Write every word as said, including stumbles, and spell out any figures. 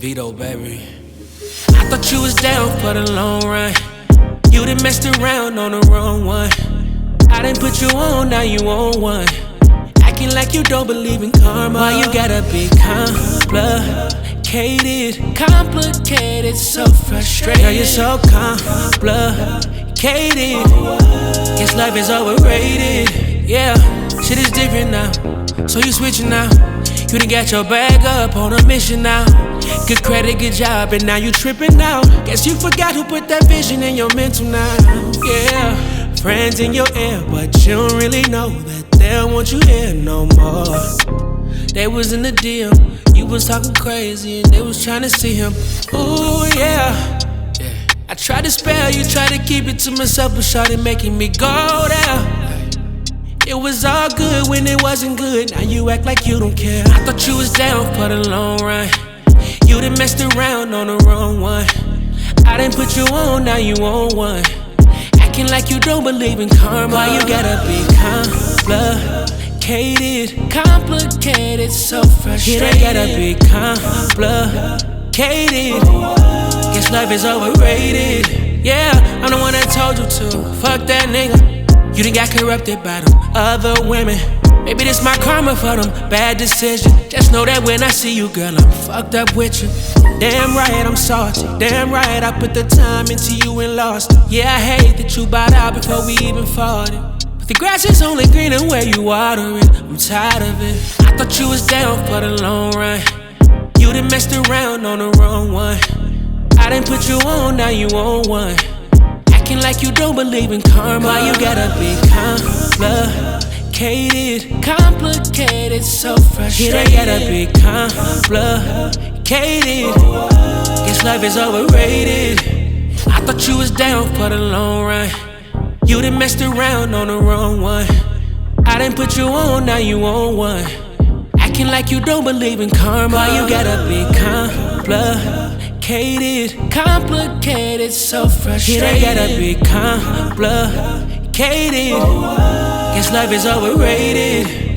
Vito, baby. I thought you was down for the long run. You done messed around on the wrong one. I done put you on, now you on one. Acting like you don't believe in karma. Why you gotta be complicated? Complicated, so frustrated. Girl, you're so complicated. Guess life is overrated. Yeah, shit is different now, so you switching now. You done got your bag up on a mission now. Good credit, good job, and now you tripping now. Guess you forgot who put that vision in your mental now. Yeah, friends in your ear, but you don't really know that they don't want you here no more. They was in the deal, you was talking crazy, and they was trying to see him. Ooh, yeah. yeah. I tried to spare you, tried to keep it to myself, but shawty making me go down. It was all good when it wasn't good. Now you act like you don't care. I thought you was down for the long run. You done messed around on the wrong one. I done put you on, now you on one. Acting like you don't believe in karma. Why you gotta be complicated? Complicated, so frustrated. You gotta be complicated. Guess life is overrated. Yeah, I'm the one that told you to. Fuck that nigga. You done got corrupted by them other women. Maybe this my karma for them bad decisions. Just know that when I see you, girl, I'm fucked up with you. Damn right, I'm salty. Damn right, I put the time into you and lost it. Yeah, I hate that you bowed out before we even fought it. But the grass is only greener where you water it. I'm tired of it. I thought you was down for the long run. You done messed around on the wrong one. I done put you on, now you on one. Acting like you don't believe in karma. Why you gotta be complicated? Complicated, so frustrated. You gotta be complicated. Guess life is overrated. I thought you was down for the long run. You done messed around on the wrong one. I done put you on, now you on one. Acting like you don't believe in karma. Why you gotta be complicated? Complicated, so frustrated. You gotta be complicated. Guess life is overrated.